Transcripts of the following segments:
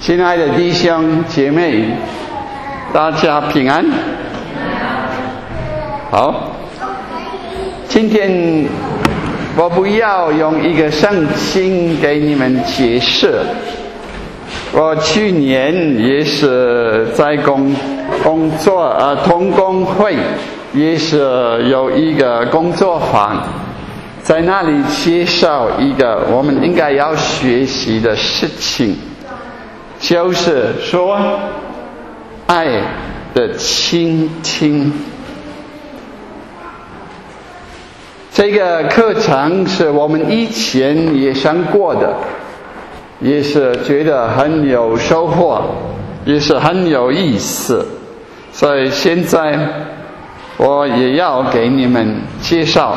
亲爱的弟兄姐妹，大家平安。好，今天我不要用一个圣经给你们解释。我去年也是在工作同工会也是有一个工作坊，在那里介绍一个我们应该要学习的事情，就是说爱的倾听。这个课程是我们以前也上过的，也是觉得很有收获，也是很有意思，所以现在我也要给你们介绍。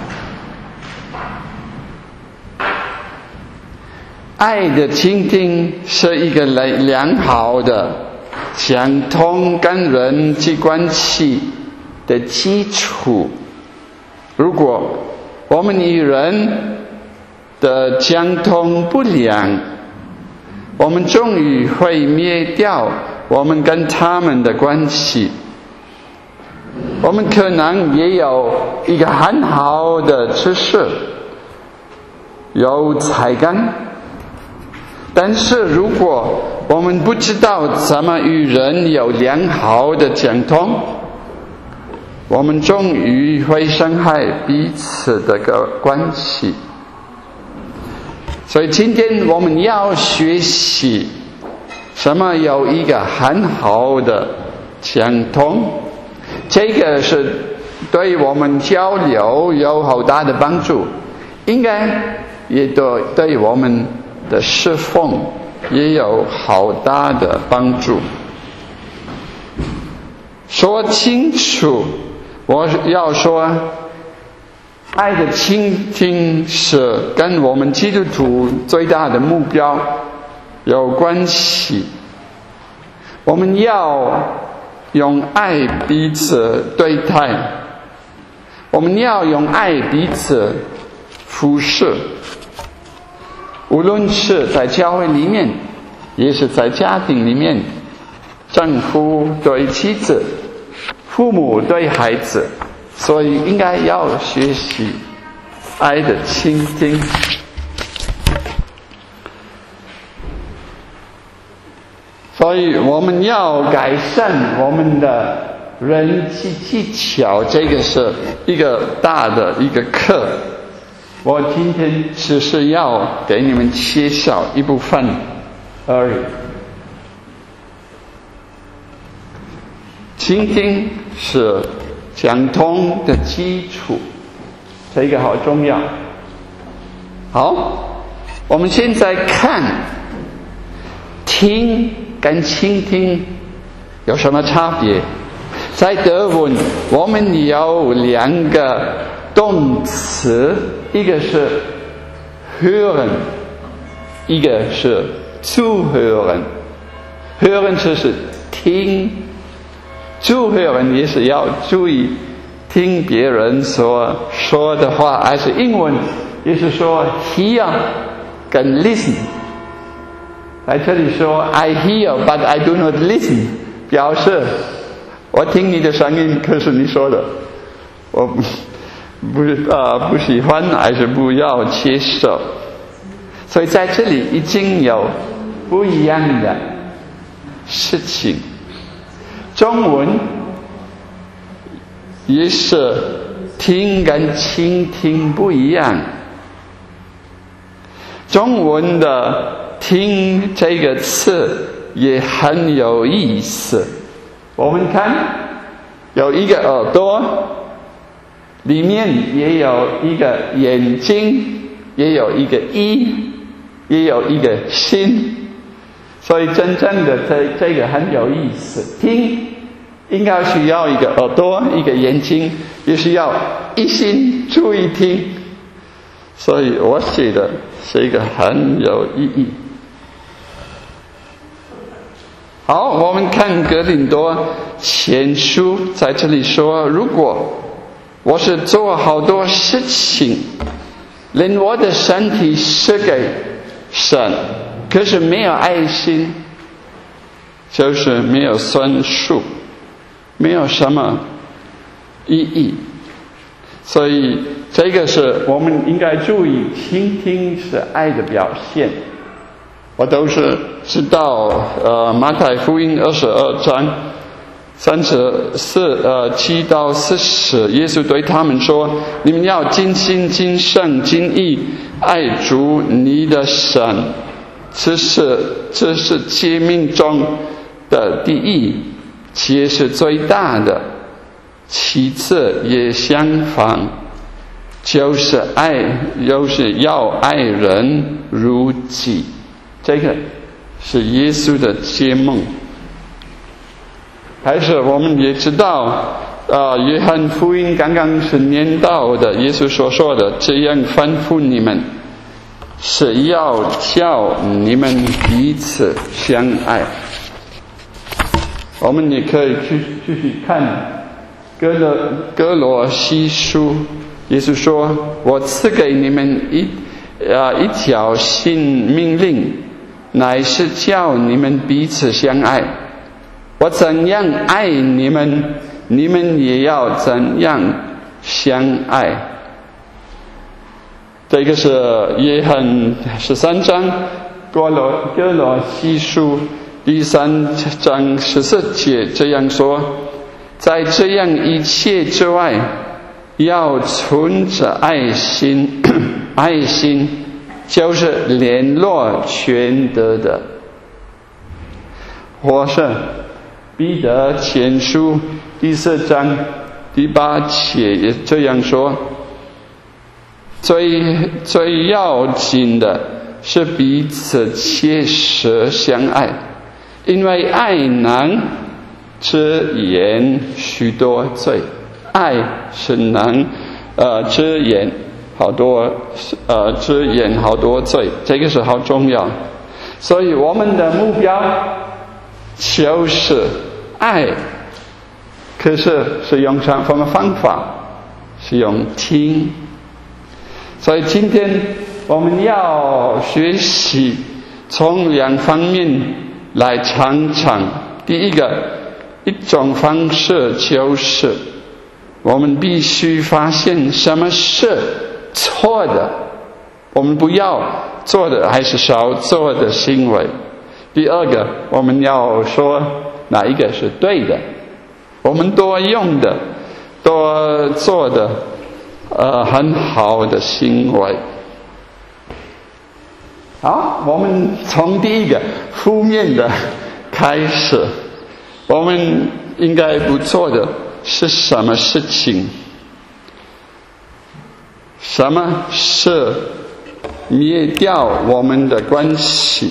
爱的倾听是一个良好的讲通跟人际关系的基础。如果我们与人的讲通不良，我们终于会灭掉我们跟他们的关系。我们可能也有一个很好的知识，有才干，但是如果我们不知道怎么与人有良好的讲通，我们终于会伤害彼此的关系。所以今天我们要学习什么有一个很好的讲通，这个是对我们交流有好大的帮助，应该也对我们的侍奉也有好大的帮助。说清楚，我要说爱的倾听是跟我们基督徒最大的目标有关系。我们要用爱彼此对待，我们要用爱彼此服侍，无论是在教会里面，也是在家庭里面，丈夫对妻子，父母对孩子，所以应该要学习爱的倾听。所以我们要改善我们的人际技巧，这个是一个大的一个课。我今天只是要给你们介绍一部分而已。倾听是讲通的基础，这个好重要。好，我们现在看听跟倾听有什么差别。在德文我们有两个动词，一个是 hören， 一个是 zuhören。 hören 就是听，zuhören也是要注意听别人所说的话，还是英文也是说 hear 跟 listen。 在这里说 I hear but I do not listen， 表示我听你的声音，可是你说的我不喜欢，还是不要接受。所以在这里已经有不一样的事情。中文也是听跟倾听不一样。中文的听这个词也很有意思。我们看有一个耳朵，里面也有一个眼睛，也有一个一，也有一个心。所以真正的这个很有意思。听应该需要一个耳朵，一个眼睛，也是要一心注意听。所以我觉得是一个很有意义。好，我们看哥林多前书，在这里说，如果我是做好多事情，连我的身体是给神，可是没有爱心， 就是没有算数，没有什么意义。所以这个是我们应该注意，倾听是爱的表现。我都是知道马太福音22章7到40，耶稣对他们说，你们要尽心尽性尽意爱主你的神，这是诫命中的第一，且是最大的，其次也相仿，就是要爱人如己。这个是耶稣的诫命。还是我们也知道约翰福音刚刚是念到的，耶稣所说的，这样吩咐你们，是要叫你们彼此相爱。我们也可以继续看哥罗西书，耶稣说，我赐给你们一条新命令，乃是叫你们彼此相爱。我怎样爱你们，你们也要怎样相爱。这个是约翰13章哥罗西书第3章14节这样说，在这样一切之外，要存着爱心，爱心就是联络全德的。或是彼得前书第4章第8节也这样说，最要紧的是彼此切实相爱，因为爱能遮掩许多罪，爱是能遮掩好多罪，这个是好重要。所以我们的目标就是爱，可是用什么方法？是用听。所以今天我们要学习从2方面来尝尝。第一种方式就是我们必须发现什么是错的，我们不要做的还是少做的行为。第二个，我们要说哪一个是对的，我们多用的多做的很好的行为。好，我们从第一个负面的开始，我们应该不做的是什么事情？什么是灭掉我们的关系？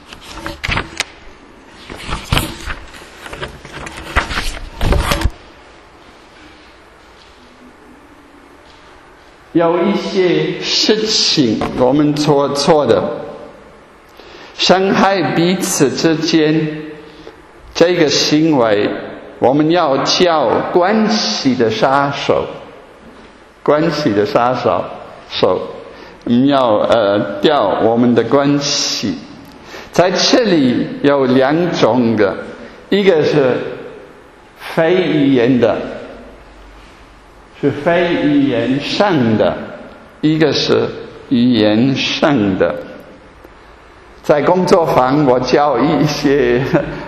有一些事情我们做错的，伤害彼此之间，这个行为我们要叫关系的杀手。关系的杀手，我们要掉我们的关系。在这里有2种的，一个是非语言的，是非语言上的，一个是语言上的。在工作坊我教一些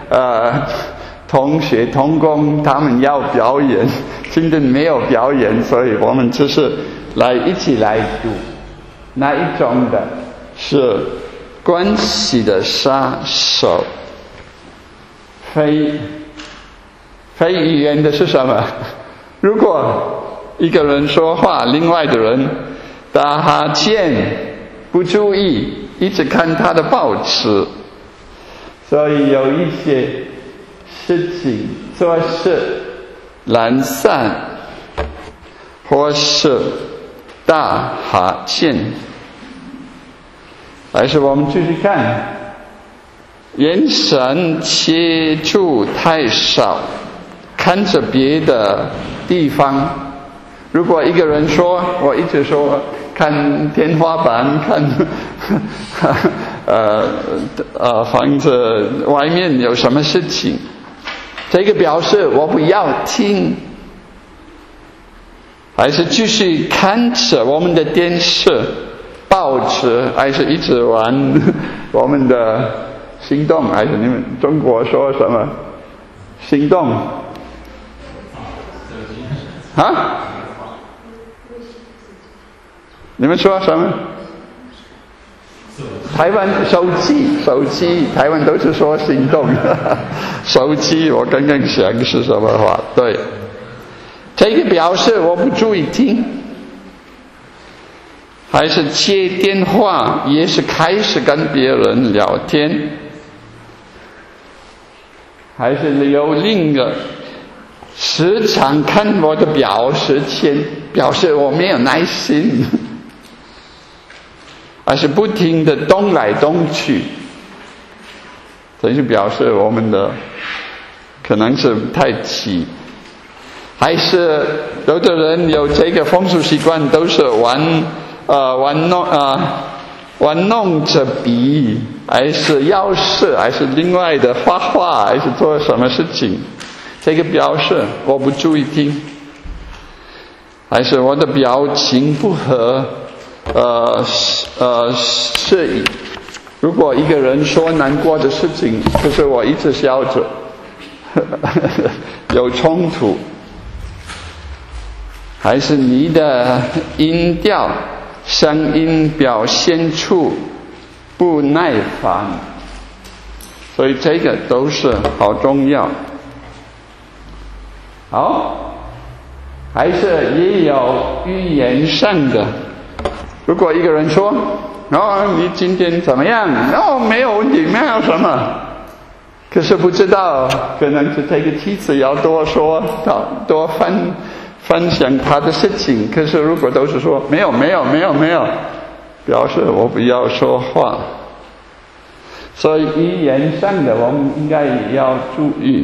同学同工，他们要表演，今天没有表演，所以我们就是一起来读。那一种的是关系的杀手。非语言的是什么？如果一个人说话，另外的人打哈欠，不注意，一直看他的报纸，所以有一些事情做事懒散，或是打哈欠。还是我们继续看，眼神切触太少，看着别的地方。如果一个人说，我一直说看天花板，看房子外面有什么事情，这个表示我不要听，还是继续看着我们的电视、报纸，还是一直玩我们的行动，还是你们中国说什么行动啊？你们说什么？台湾手机，台湾都是说行动。手机，我刚刚想是什么话？对，这个表示我不注意听，还是接电话，也是开始跟别人聊天，还是有另一个时常看我的表示我没有耐心。还是不停的动来动去，这就表示我们的可能是太急。还是有的人有这个风俗习惯，都是玩弄着笔，还是钥匙，还是另外的画画，还是做什么事情，这个表示我不注意听，还是我的表情不合适宜。如果一个人说难过的事情，可是我一直笑着，有冲突，还是你的音调、声音表现出不耐烦，所以这个都是好重要。好，还是也有语言上的。如果一个人说你今天怎么样？没有问题，没有什么，可是不知道，可能是这个妻子要多说，多分享他的事情，可是如果都是说没有，表示我不要说话。所以语言上的我们应该也要注意。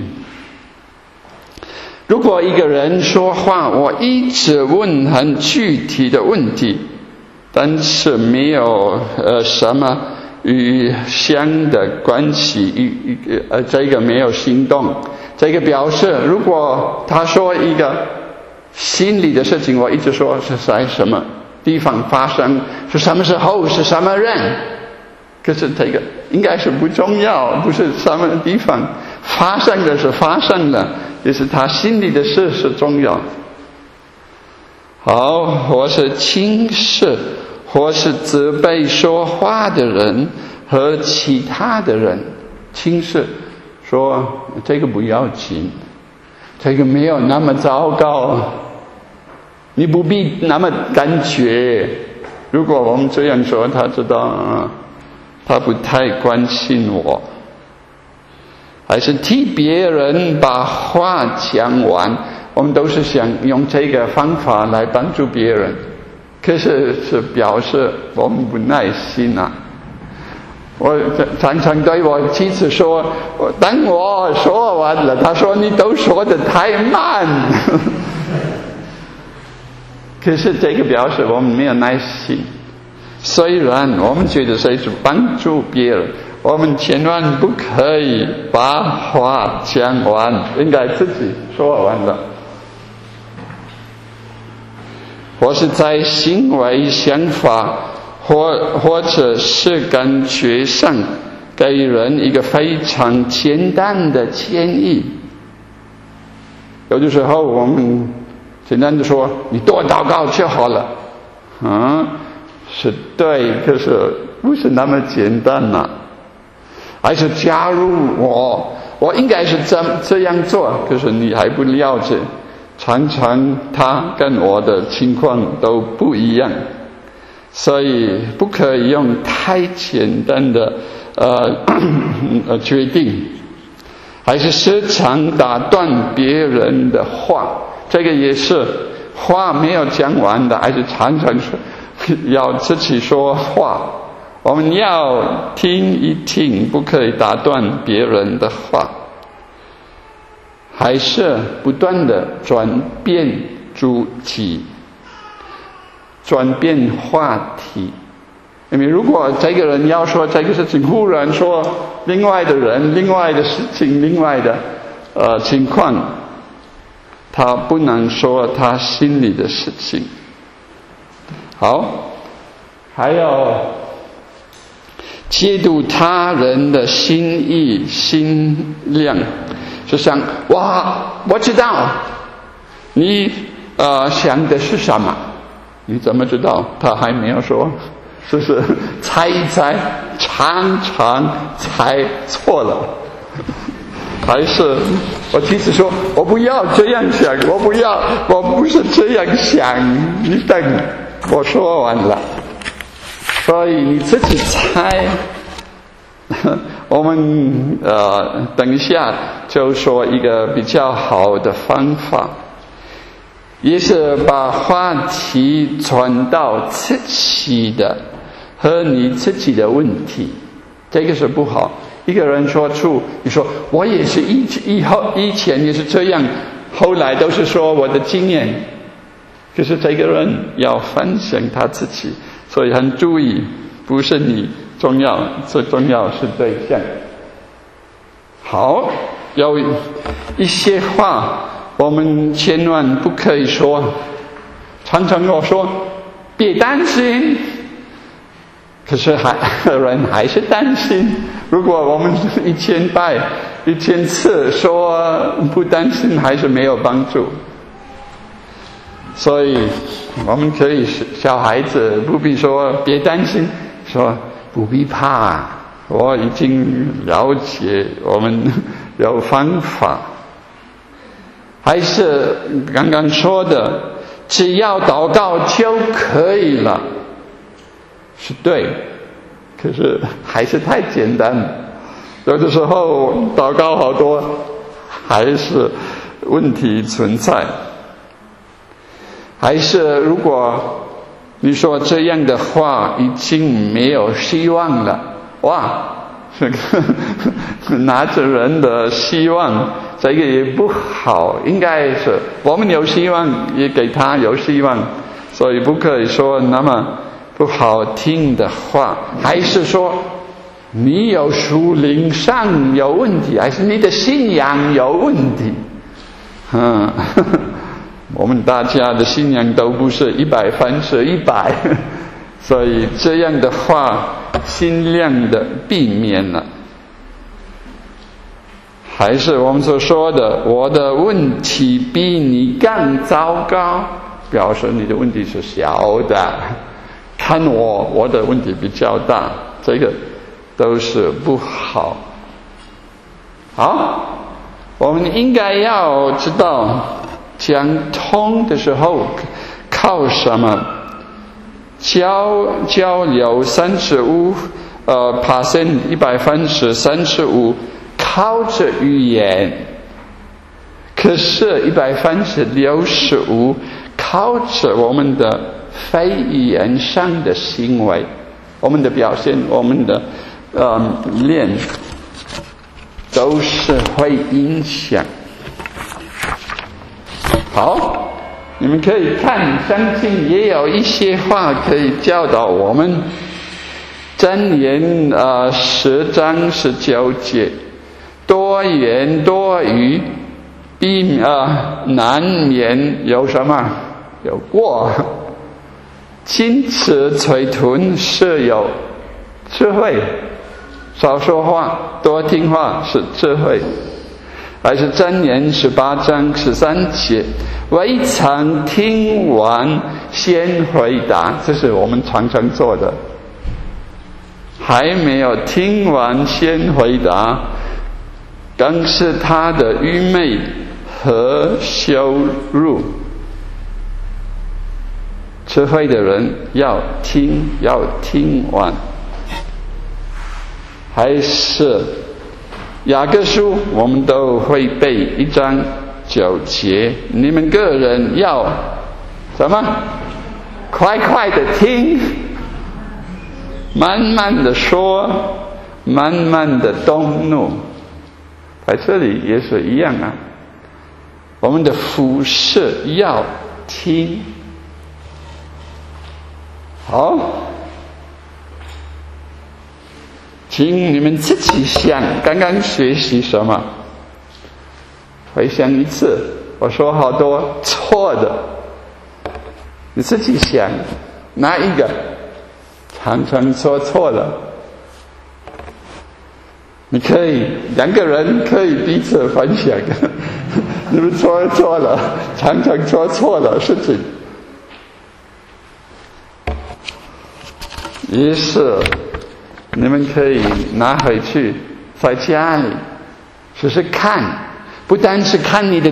如果一个人说话，我一直问很具体的问题，但是没有什么与相的关系，这个没有行动，这个表示如果他说一个心里的事情，我一直说是在什么地方发生，是什么时候，是什么人，可是这个应该是不重要，不是什么地方发生的是发生了，也是他心里的事是重要。好，或是轻视，或是责备说话的人和其他的人，轻视说这个不要紧，这个没有那么糟糕，你不必那么感觉。如果我们这样说，他知道他不太关心我。还是替别人把话讲完，我们都是想用这个方法来帮助别人，可是表示我们不耐心啊。我常常对我妻子说，等我说完了，她说你都说得太慢。可是这个表示我们没有耐心。虽然我们觉得这是帮助别人，我们千万不可以把话讲完，应该自己说完了。或是在行为、想法或者是感觉上给人一个非常简单的建议。有的时候我们简单的说你多祷告就好了，是对，可是不是那么简单啊。还是假如我应该是这样做，可是你还不了解，常常他跟我的情况都不一样，所以不可以用太简单的决定。还是时常打断别人的话，这个也是话没有讲完的，还是常常说要自己说话，我们要听一听，不可以打断别人的话。还是不断的转变主题，转变话题， 因为如果这个人要说这个事情，忽然说另外的人、另外的事情、另外的情况，他不能说他心里的事情。好，还有揭露他人的心意、心量，就像哇，我知道你想的是什么，你怎么知道？他还没有说，是不是？猜一猜，常常猜错了。还是我妻子说，我不要这样想，我不是这样想，你等我说完了。所以你自己猜。我们等一下就说一个比较好的方法，也是把话题转到自己的和你自己的问题，这个是不好。一个人说出你说我也是以前也是这样，后来都是说我的经验，可是这个人要反省他自己，所以很注意，不是你重要，最重要是对象。好，有一些话我们千万不可以说，常常我说别担心，可是人还是担心。如果我们1000次说不担心，还是没有帮助。所以我们可以小孩子不必说别担心，说不必怕，我已经了解，我们有方法。还是刚刚说的，只要祷告就可以了，是对，可是还是太简单，有的时候祷告好多还是问题存在。还是如果你说这样的话已经没有希望了，哇，这个拿着人的希望，这个也不好。应该是我们有希望，也给他有希望，所以不可以说那么不好听的话。还是说你有属灵上有问题，还是你的信仰有问题？我们大家的信仰都不是100分是100，所以这样的话尽量的避免了。还是我们所说的，我的问题比你更糟糕，表示你的问题是小的，看我的问题比较大，这个都是不好。好，我们应该要知道讲通的时候靠什么？交流35%，100分是35%，靠着语言；可是100分是65%，靠着我们的非语言上的行为，我们的表现，我们的练，都是会影响。好，你们可以看，相信也有一些话可以教导我们。箴言10章19节，多言多语难免有什么？有过。矜持嘴吞是有智慧，少说话多听话是智慧。还是箴言18章13节，未曾听完先回答，这是我们常常做的。还没有听完先回答，更是他的愚昧和羞辱。智慧的人要听完。还是雅各书我们都会背1章9节，你们个人要什么？快快的听，慢慢的说，慢慢的动怒。在这里也是一样啊，我们的服事要听。好， 请你们自己想，刚刚学习什么？回想一次，我说好多错的，你自己想，哪一个常常说错了？你可以两个人可以彼此分享，你们说错了，常常说错了事情，于是你们可以拿回去在家里只是看，不单是看你的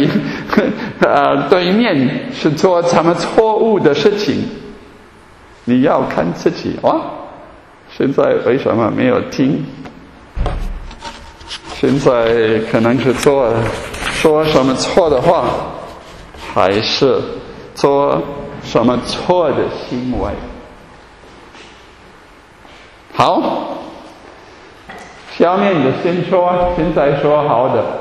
对面是做什么错误的事情，你要看自己。现在为什么没有听？现在可能是说什么错的话，还是做什么错的行为？好，下面的先说，现在说好的。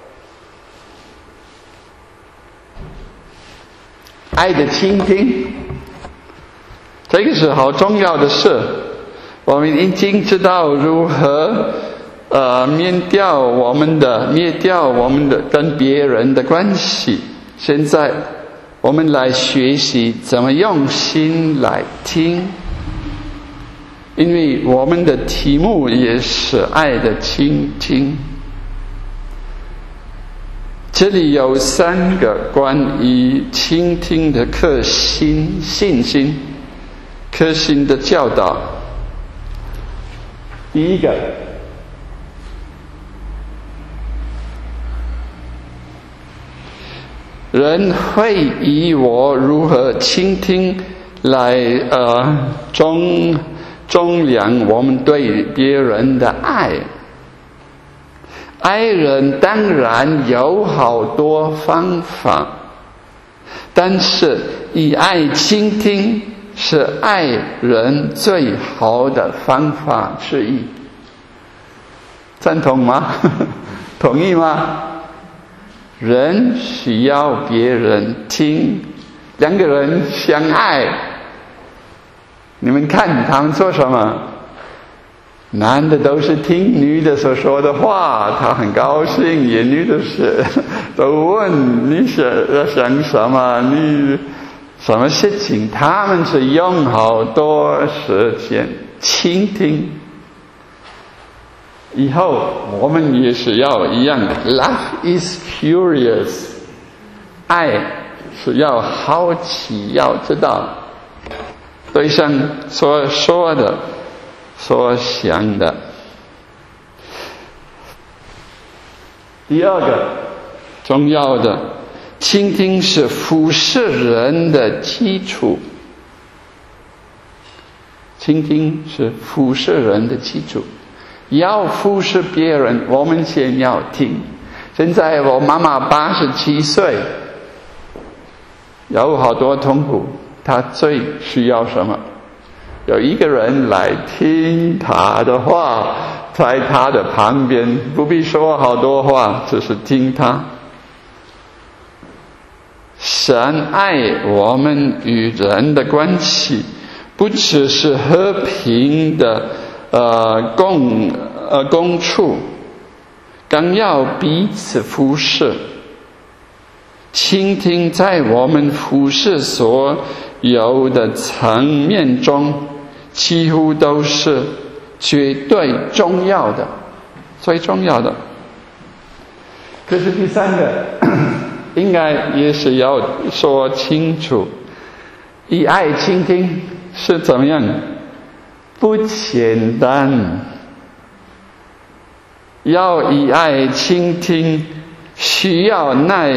爱的倾听，这个是好重要的事。我们已经知道如何灭掉我们的跟别人的关系。现在我们来学习怎么用心来听，因为我们的题目也是爱的倾听。这里有3个关于倾听的信心核心的教导。第一个，人会以我如何倾听来重量我们对别人的爱。爱人当然有好多方法，但是以爱倾听是爱人最好的方法之一。赞同吗？同意吗？人需要别人听，两个人相爱，你们看他们做什么？男的都是听女的所说的话，他很高兴，也女的是都问你想什么，你什么事情，他们是用好多时间倾听。以后我们也是要一样 ，Love is curious， 爱是要好奇，要知道对象所说的所想的。第二个重要的，倾听是服侍人的基础。倾听是服侍人的基础，要服侍别人，我们先要听。现在我妈妈87岁，有好多痛苦，她最需要什么？有一个人来听他的话，在他的旁边，不必说好多话，只是听他。神爱我们与人的关系，不只是和平的共处，更要彼此服侍。倾听在我们服侍所有的层面中，几乎都是绝对重要的，最重要的。可是第三个应该也是要说清楚，以爱倾听是怎么样？不简单。要以爱倾听，需要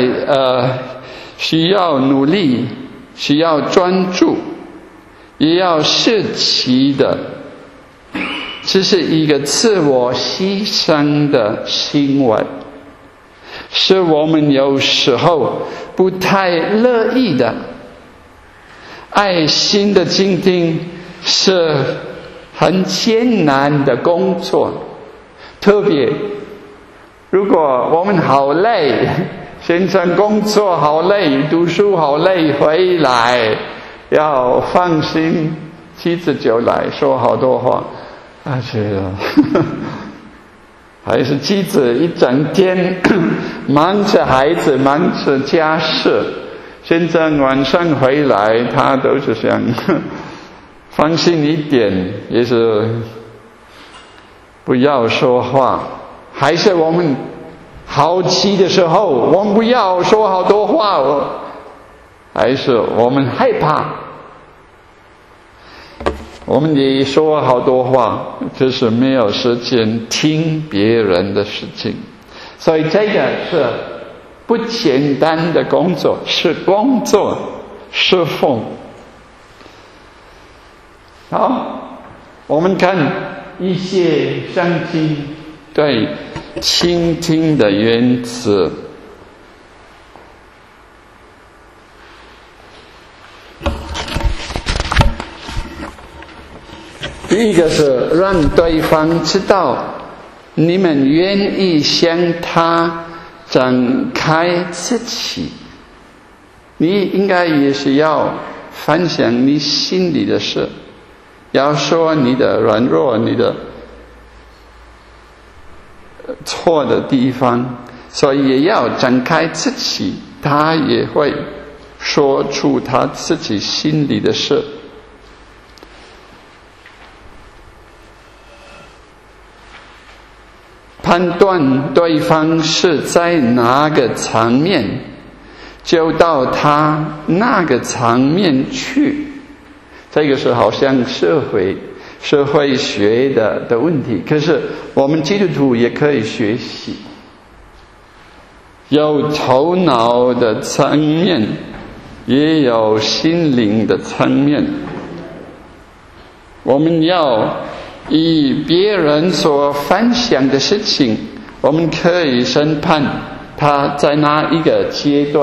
努力，需要专注，也要适期的。这是一个自我牺牲的行为，是我们有时候不太乐意的。爱心的倾听是很艰难的工作，特别如果我们好累，先生工作好累，读书好累，回来要放心，妻子就来说好多话， 而且还是妻子一整天忙着孩子，忙着家事，现在晚上回来，他都是想放心一点，也是不要说话。还是我们好奇的时候，我们不要说好多话，还是我们害怕，我们也说好多话，就是没有时间听别人的事情。所以这个是不简单的工作，是工作，侍奉。好，我们看一些圣经对倾听的原则。第一个是让对方知道你们愿意向他展开自己，你应该也是要分享你心里的事，要说你的软弱，你的错的地方，所以也要展开自己，他也会说出他自己心里的事。判断对方是在哪个层面，就到他那个层面去。这个是好像社会学的问题，可是我们基督徒也可以学习。有头脑的层面，也有心灵的层面。我们要以别人所分享的事情，我们可以审判他在哪一个阶段。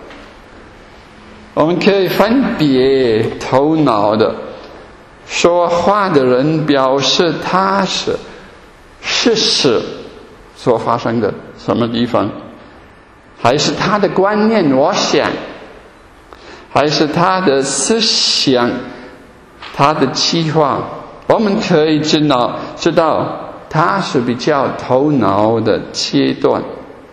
我们可以分别头脑的说话的人表示他是事实所发生的什么地方，还是他的观念我想，还是他的思想，他的计划，我们可以知道他是比较头脑的阶段。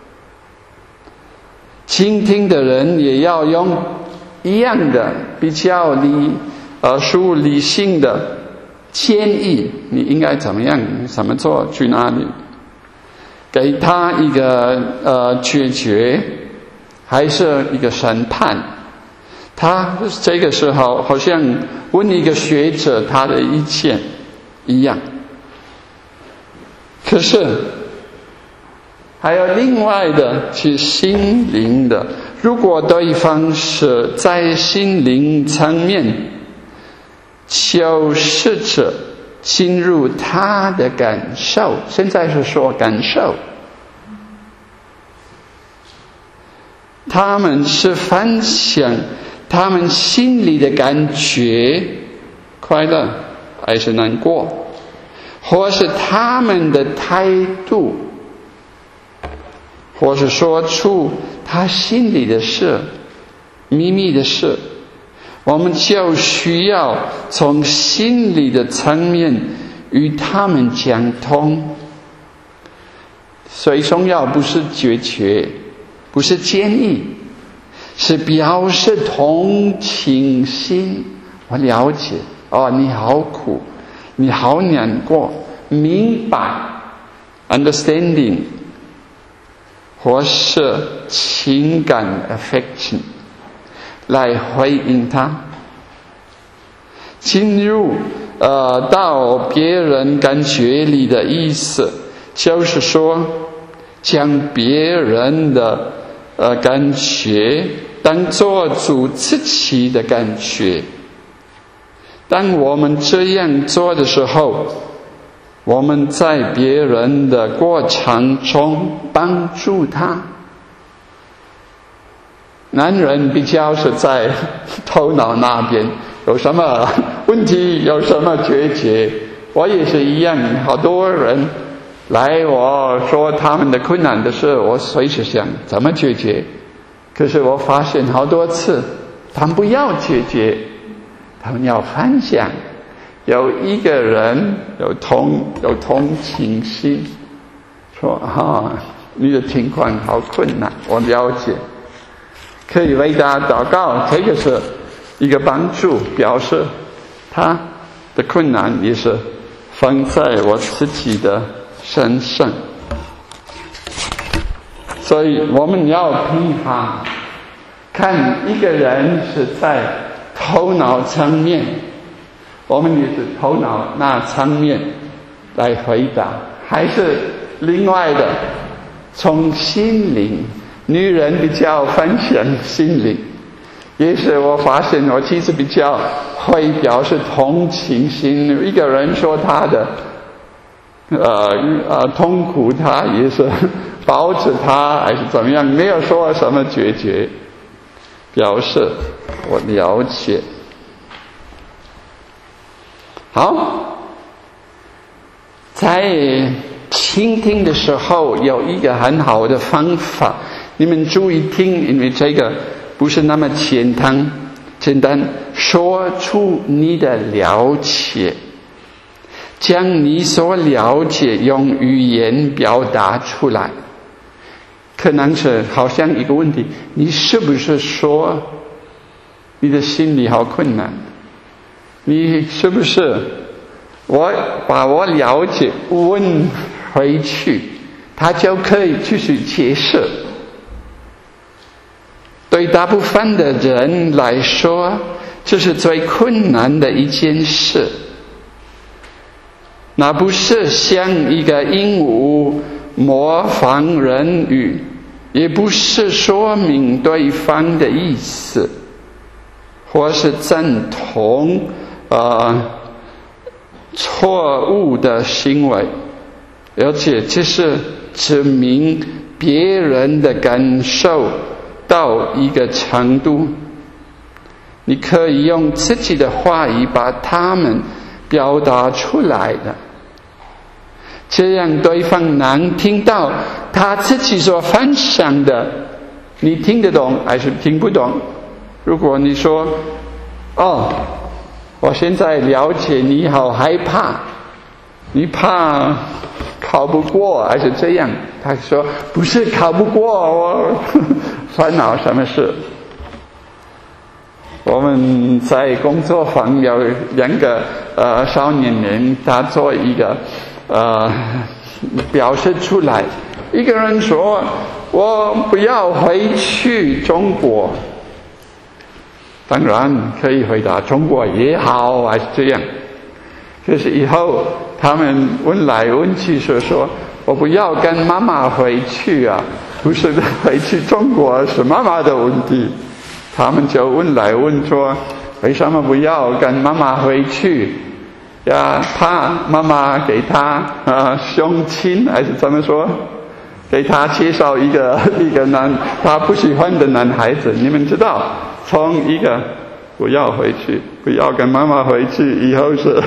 倾听的人也要用一样的比较属理性的建议，你应该怎么样，怎么做，去哪里，给他一个解决，还是一个审判。他这个时候好像问一个学者他的意见一样。可是还有另外的是心灵的，如果对方是在心灵层面，就试着进入他的感受，现在是说感受，他们是分享他们心里的感觉，快乐还是难过，或是他们的态度，或是说出他心里的事，秘密的事，我们就需要从心理的层面与他们讲通。最重要不是决绝，不是建议，是表示同情心。我了解，你好苦，你好难过，明白 understanding， 或是情感 affection 来回应他。进入到别人感觉里的意思，就是说将别人的感觉当作主自己的感觉。当我们这样做的时候，我们在别人的过程中帮助他。男人比较是在头脑那边，有什么问题，有什么决绝，我也是一样。好多人来我说他们的困难的事，我随时想怎么解决，可是我发现好多次他们不要解决，他们要分享， 有一个人有同情心，说你的情况好困难，我了解，可以为他祷告，这个是一个帮助，表示他的困难也是放在我自己的身上。所以我们要平衡，看一个人是在头脑层面，我们也是头脑那层面来回答，还是另外的从心灵，女人比较分享心灵，也是我发现我其实比较会表示同情心。一个人说他的痛苦，他也是抱着他还是怎么样，没有说什么决绝，表示我了解。好，在倾听的时候有一个很好的方法，你们注意听，因为这个不是那么简单，说出你的了解，将你所了解用语言表达出来。可能是好像一个问题，你是不是说你的心里好困难？你是不是我把我了解问回去，他就可以继续解释？对大部分的人来说，这是最困难的一件事。那不是像一个鹦鹉模仿人语，也不是说明对方的意思，或是赞同错误的行为，而且这是证明别人的感受到一个程度，你可以用自己的话语把它们表达出来的，这样对方能听到他自己所分享的，你听得懂还是听不懂？如果你说我现在了解你好害怕，你怕考不过还是这样？他说不是考不过，我烦恼什么事？我们在工作坊有2个少年人，他做一个表示出来，一个人说我不要回去中国，当然可以回答中国也好还是这样，可是以后他们问来问去说我不要跟妈妈回去啊，不是回去中国，是妈妈的问题。他们就问来问说为什么不要跟妈妈回去呀？怕妈妈给他相亲还是怎么说，给他介绍一个他不喜欢的男孩子。你们知道，从一个不要回去，不要跟妈妈回去，以后是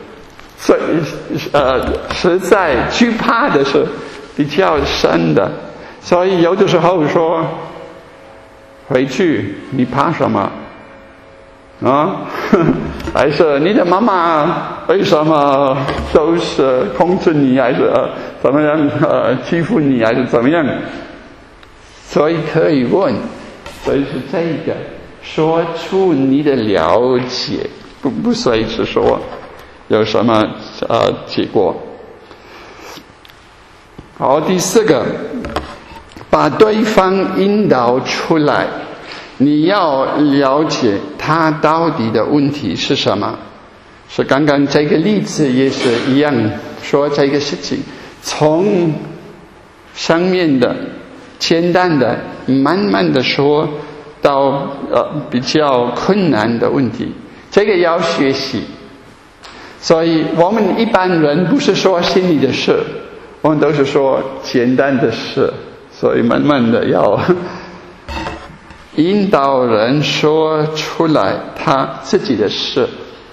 实在惧怕的是比较深的。所以有的时候说回去你怕什么还是你的妈妈为什么都是控制你，还是怎么样欺负你，还是怎么样？所以可以问，所以是这个说出你的了解，不随时说有什么结果。好，第4个，把对方引导出来，你要了解他到底的问题是什么。是刚刚这个例子也是一样，说这个事情从上面的简单的慢慢的说到比较困难的问题，这个要学习。所以我们一般人不是说心里的事，我们都是说简单的事，所以慢慢的要引导人说出来他自己的事，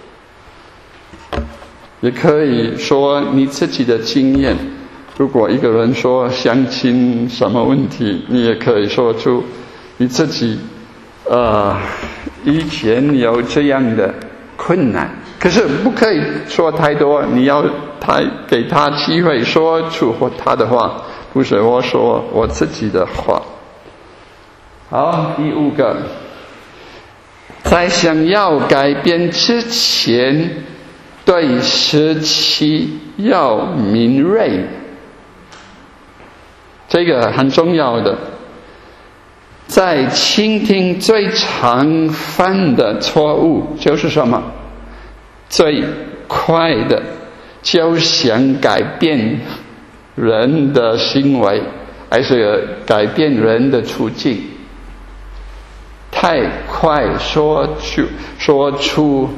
也可以说你自己的经验。如果一个人说相亲什么问题，你也可以说出你自己以前有这样的困难， 可是不可以说太多，你要给他机会说出他的话，不是我说我自己的话。好，第5个，在想要改变之前，对时期要敏锐，这个很重要的。在倾听最常犯的错误就是什么？最快的就想改变人的行为，还是改变人的处境？太快说出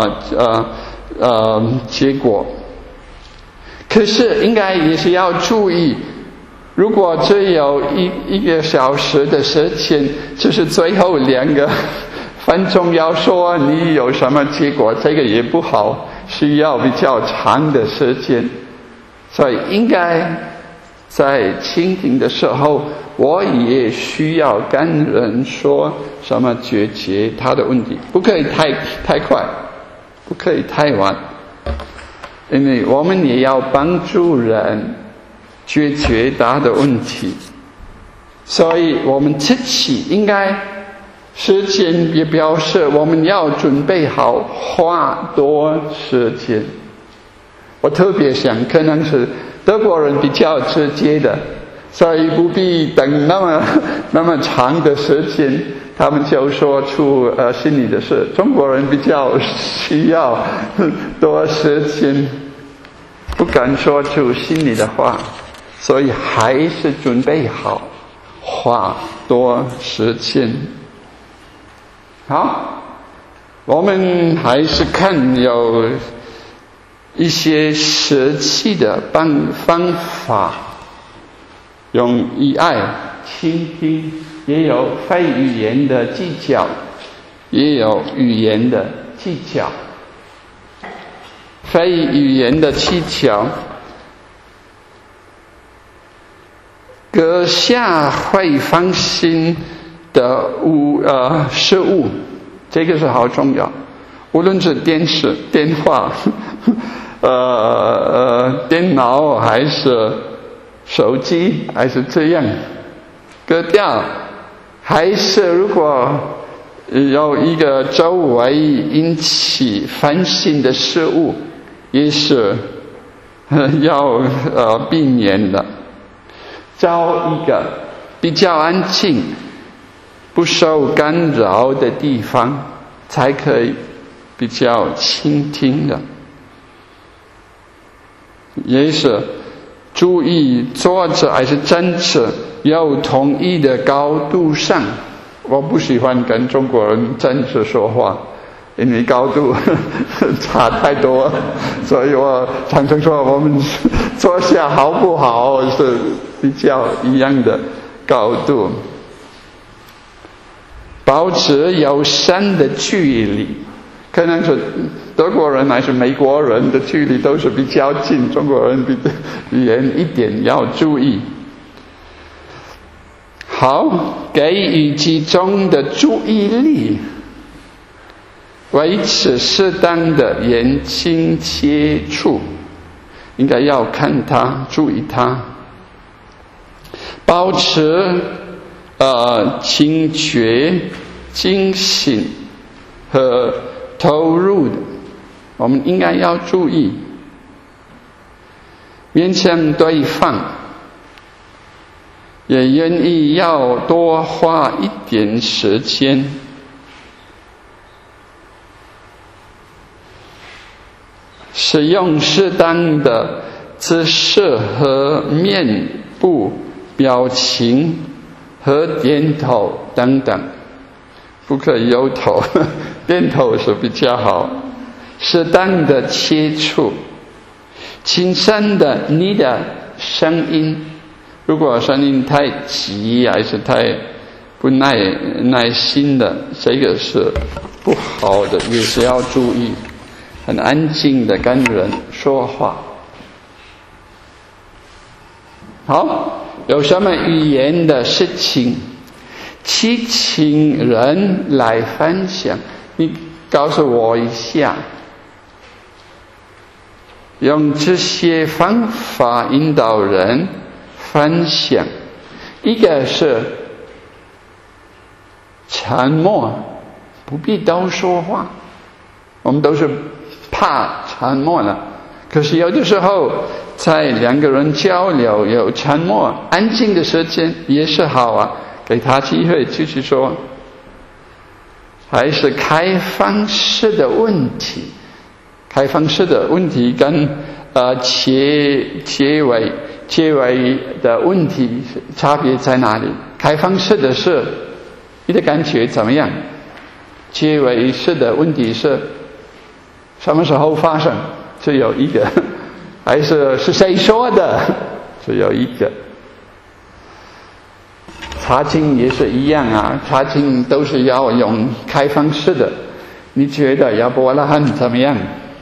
结果。可是应该也是要注意，如果只有一个小时的时间，就是最后2分钟要说你有什么结果，这个也不好，需要比较长的时间。所以应该在倾听的时候，我也需要跟人说什么解决他的问题，不可以太快，不可以太晚，因为我们也要帮助人解决他的问题。所以我们自己应该时间也表示我们要准备好花多时间。我特别想可能是德国人比较直接的，所以不必等那么长的时间他们就说出心里的事。中国人比较需要多时间，不敢说出心里的话，所以还是准备好花多时间。好，我们还是看有一些实际的方法，用以爱倾听，也有非语言的技巧，也有语言的技巧。非语言的技巧，阁下会放心的事物，这个是好重要。无论是电视、电话、电脑，还是手机，还是这样割掉，还是如果有一个周围引起烦心的事物，也是要避免的。找一个比较安静、不受干扰的地方，才可以比较倾听的。也是注意坐着还是站着有同一的高度上。我不喜欢跟中国人站着说话，因为高度差太多，所以我常常说我们坐下好不好是比较一样的高度。保持友善的距离，可能是德国人还是美国人的距离都是比较近，中国人语言一点要注意。好，给予集中的注意力，维持适当的眼睛接触，应该要看他，注意他，保持警觉、警醒和投入的，我们应该要注意，面向对方，也愿意要多花一点时间。使用适当的姿势和面部表情和点头等等，不可以摇头，点头是比较好。适当的接触，轻声的你的声音，如果声音太急还是太不耐心的，这个是不好的，也是要注意。很安静的跟人说话。好，有什么语言的事情，请人来分享，你告诉我一下， 用这些方法引导人分享。一个是沉默，不必都说话，我们都是怕沉默了。可是有的时候在两个人交流有沉默安静的时间也是好啊，给他机会继续说。还是开放式的问题，开放式的问题跟结尾的问题差别在哪里？开放式的是你的感觉怎么样？结尾式的问题是什么时候发生？只有一个，还是谁说的？只有一个。查经也是一样啊，查经都是要用开放式的。你觉得亚伯拉罕怎么样？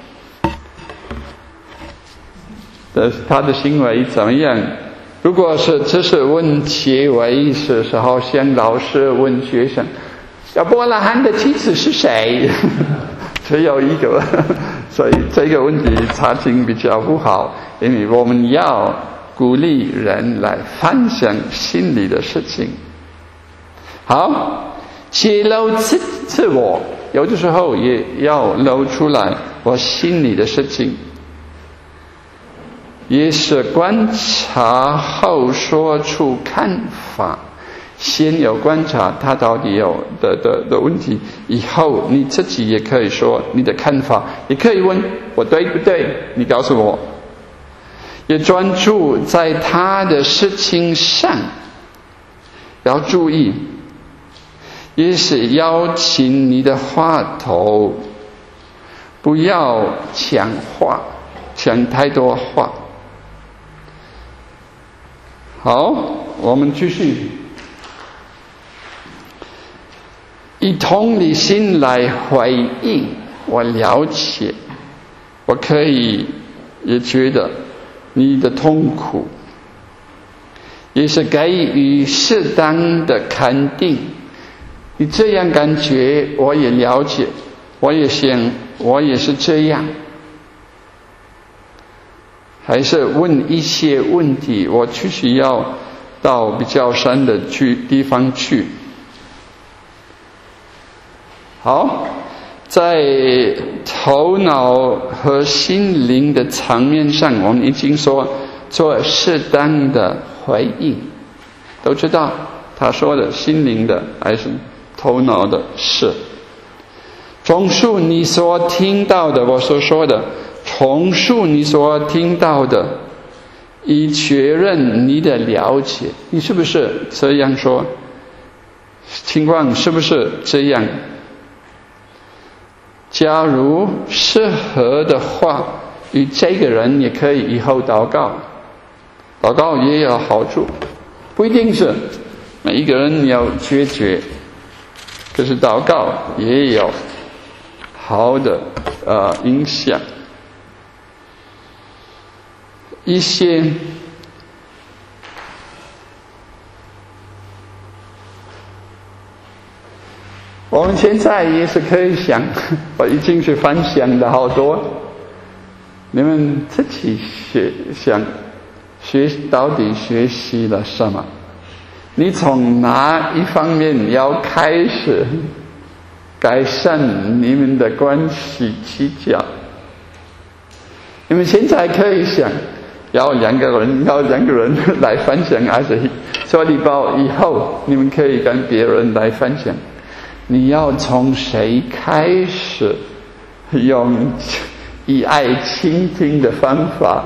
他的行为怎么样？如果是只是问结尾是时候，像老师问学生，亚伯拉罕的妻子是谁？只有一个，所以这个问题查经比较不好，因为我们要鼓励人来分享心里的事情。好，揭露自我，有的时候也要露出来我心里的事情。也是观察后说出看法，先有观察他到底有的问题，以后你自己也可以说你的看法，也可以问我对不对，你告诉我。也专注在他的事情上，要注意，也是邀请你的话头，不要讲话，讲太多话。好，我们继续。以同理心来回应，我了解，我可以也觉得你的痛苦，也是给予适当的肯定。你这样感觉，我也了解，我也想，我也是这样。还是问一些问题，我继续要到比较深的地方去。好，在头脑和心灵的层面上，我们已经说做适当的回应，都知道他说的心灵的还是头脑的事。重述你所听到的，我所说的重述你所听到的，以确认你的了解。你是不是这样说？情况是不是这样？假如适合的话，与这个人也可以以后祷告。祷告也有好处，不一定是每一个人要决绝，可是祷告也有好的影响。一些我们现在也是可以想，我已经是分享的好多，你们自己想到底学习了什么？你从哪一方面要开始改善你们的关系技巧？你们现在可以想，要两个人来分享，还是做礼包以后你们可以跟别人来分享？你要从谁开始用以爱倾听的方法？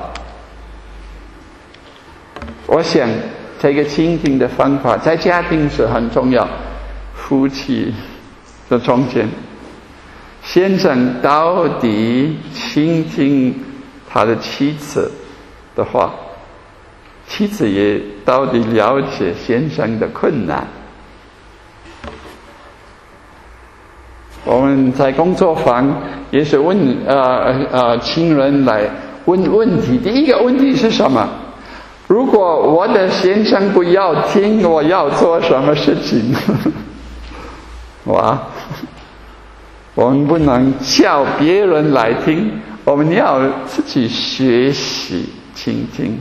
我想这个倾听的方法在家庭是很重要，夫妻的中间，先生到底倾听他的妻子的话，妻子也到底了解先生的困难。我们在工作坊也是问亲人来问问题。第一个问题是什么？如果我的先生不要听，我要做什么事情？哇，我们不能叫别人来听， 我们要自己学习倾听。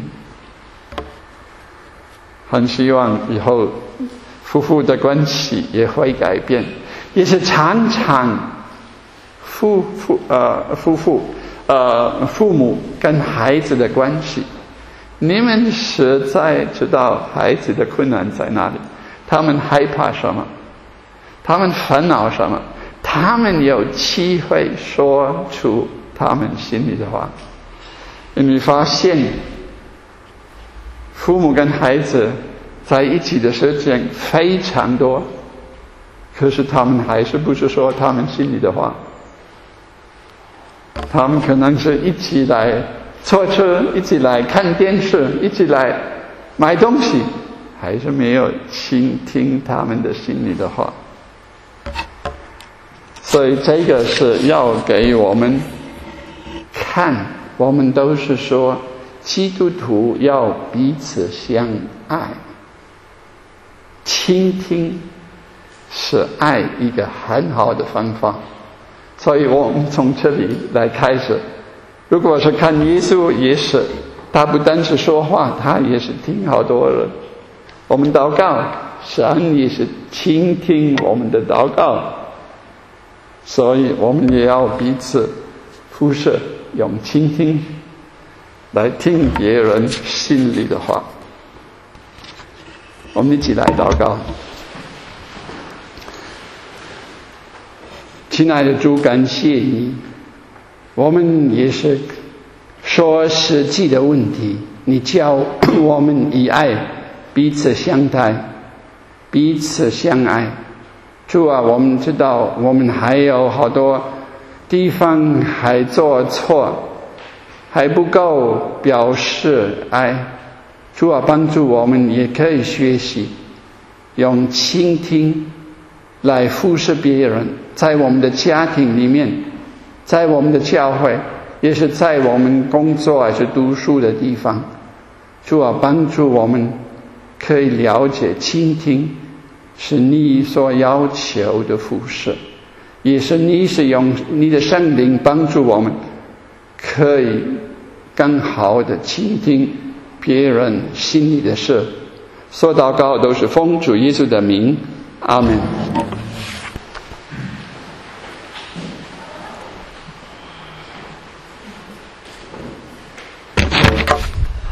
很希望以后夫妇的关系也会改变，也是常常父母跟孩子的关系，你们实在知道孩子的困难在哪里，他们害怕什么，他们烦恼什么，他们有机会说出他们心里的话。你发现父母跟孩子在一起的时间非常多，可是他们还是不是说他们心里的话。他们可能是一起来坐车，一起来看电视，一起来买东西，还是没有倾听他们的心里的话。所以这个是要给我们看，我们都是说基督徒要彼此相爱，倾听是爱一个很好的方法。所以我们从这里来开始，如果是看耶稣，也是他不单是说话，他也是听好多人。我们祷告，神也是倾听我们的祷告，所以我们也要彼此互射，用倾听来听别人心里的话。我们一起来祷告。亲爱的主，感谢你，我们也是说实际的问题，你叫我们以爱彼此相待，彼此相爱。主啊，我们知道我们还有好多地方还做错，还不够表示爱。主啊，帮助我们也可以学习用倾听来服侍别人，在我们的家庭里面，在我们的教会，也是在我们工作还是读书的地方。主啊，帮助我们可以了解倾听是你所要求的服侍，也是你是用你的圣灵帮助我们可以更好的倾听别人心里的事。说祷告都是奉主耶稣的名，阿们。